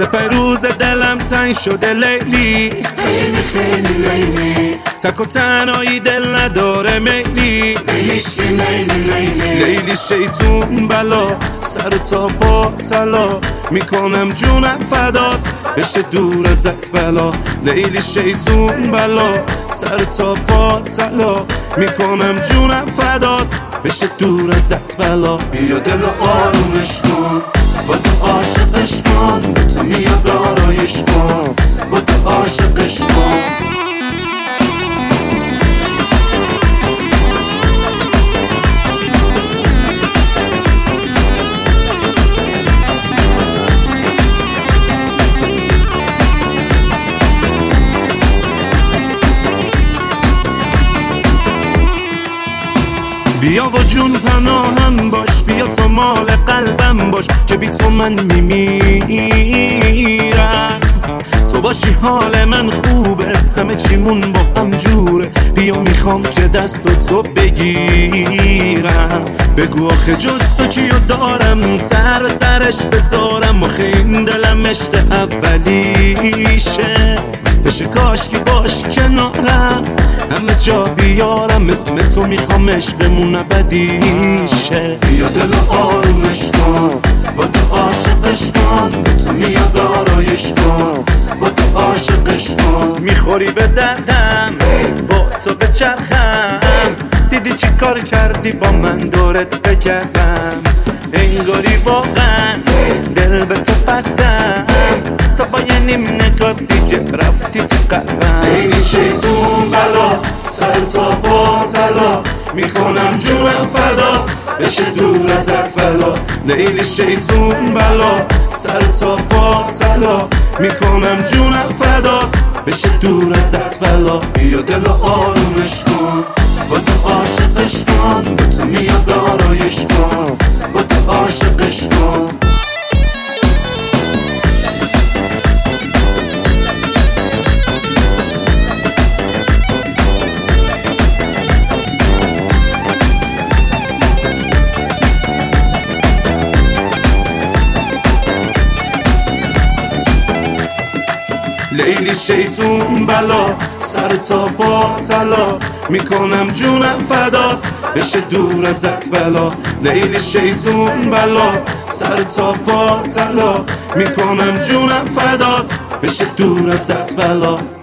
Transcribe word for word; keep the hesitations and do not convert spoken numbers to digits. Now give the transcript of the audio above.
سپه روز دلم تنگ شده لیلی، خیلی خیلی لیلی، تک و تنهایی دل نداره میلی، لیلیش که لیلی لیلی، لیلی شیطون بلا سر تا پا طلا، میکنم جونم فدات بشه دور ازت بلا، لیلی شیطون بلا سر تا پا طلا، میکنم جونم فدات بشه دور ازت بلا. بیا دل آرومش کن، با تو عاشقش کن، تو میاد آرایش کن، با تو عاشقش کن. بیا و جون پناهم باش، بیا تو مال قلبم باش که بی تو من میمیرم، تو باشی حال من خوبه، همه چیمون با هم جوره، بیا میخوام که دست تو بگیرم، بگو آخه جز تو کیو دارم سر سرش بذارم، آخه این دلم عشق اولیشه، بشه کاش که باش کنارم همه جا بیارم، اسم تو میخوام عشقمون ابدیشه. بیا دل آرومش کن، با تو عاشقش کن، تو میاد آرایش کن، با تو عاشقش کن. میخوری به دردم با تو بچرخم، دیدی چی کار کردی با من دورت بگردم، انگاری واقعا دل به تو بستم، تا با یه نیم نگاه دیگه رفتی تو قلبم. لیلی شیطون بلا سر تا پا طلا، میکنم جونم فدات بشه دور ازت بلا، لیلی شیطون بلا سر تا پا طلا، میکنم جونم فدات بشه دور ازت بلا. بیا دل آرومش کن، با تو عاشقش کن، تو میاد آرایش کن، با تو عاشقش کن. لیلی شیطون بلا سر تا پا طلا، میکنم جونم فدات بشه دور ازت بلا، لیلی شیطون بلا سر تا پا طلا، میکنم جونم فدات بشه دور ازت بلا.